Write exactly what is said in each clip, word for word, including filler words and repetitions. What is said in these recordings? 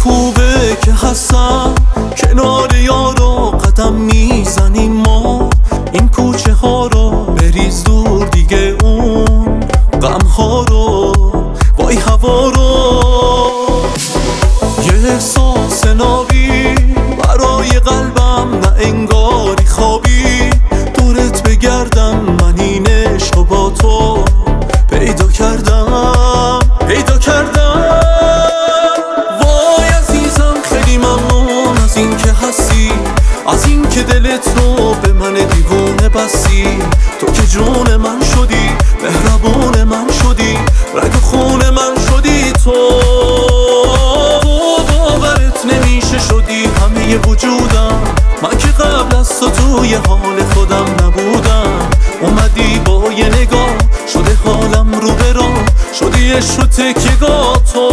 خوبه که هستم کنار یارو قدم میزنیم ما، این کوچه ها رو بریز دور دیگه، اون غم ها رو وای هوا رو. یه احساس نابی برای قلبم، نه انگاری خوابی دورت بگردم، من این عشق با تو پیدا کردم پیدا کردم. وای عزیزم خیلی ممنون از این که هستی، از این که دلت رو به من دیوونه بستی. تو که جون من شدی، مهربون من شدی، رگ و خون من شدی. تو باورت نمیشه شدی همه وجودم، من که قبل از تو توی حال خودم نبودم. اومدی با یه نگاه شده حالم رو به راه، شدی عشق و تکیه‌گاه تو.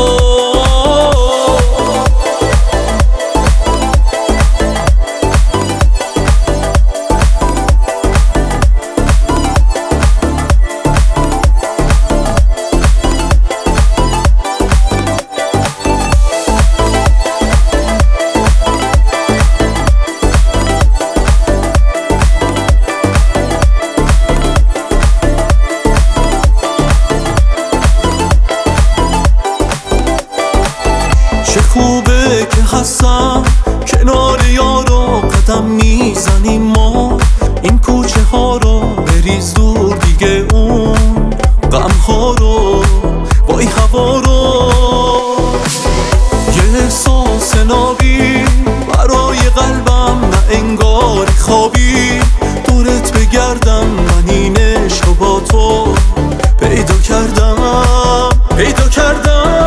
چه خوبه که هستم کنار یارو قدم میزنیم ما، این کوچه ها رو بریز دور دیگه، اون غم ها رو وای هوا رو. یه احساس نابی برای قلبم، نه انگاری خوابی دورت بگردم، من این عشق با تو پیدا کردم پیدا کردم.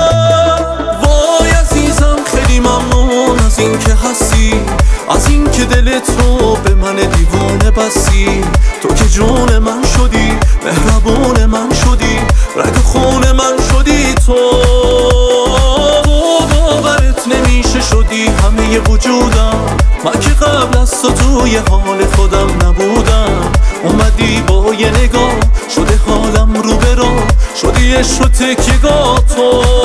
از این که هستی، از این که دلت رو به من دیوونه بستی. تو که جون من شدی، مهربون من شدی، رگ و خون من شدی. تو باورت نمیشه شدی همه وجودم، من که قبل از تو توی حال خودم نبودم. اومدی با یه نگاه شده حالم رو به راه، شدی عشق و تکیه‌گاه تو.